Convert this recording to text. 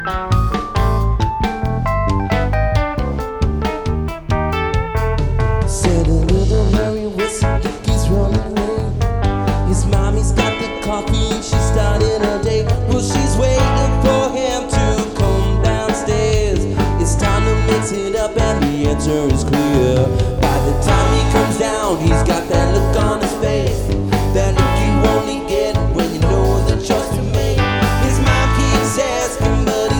Said a little Harry Wilson, he's running away. His mommy's got the coffee, she started her day. Well, she's waiting for him to come downstairs. It's time to mix it up and the answer is clear. By the time he comes down, he's got that look on his face.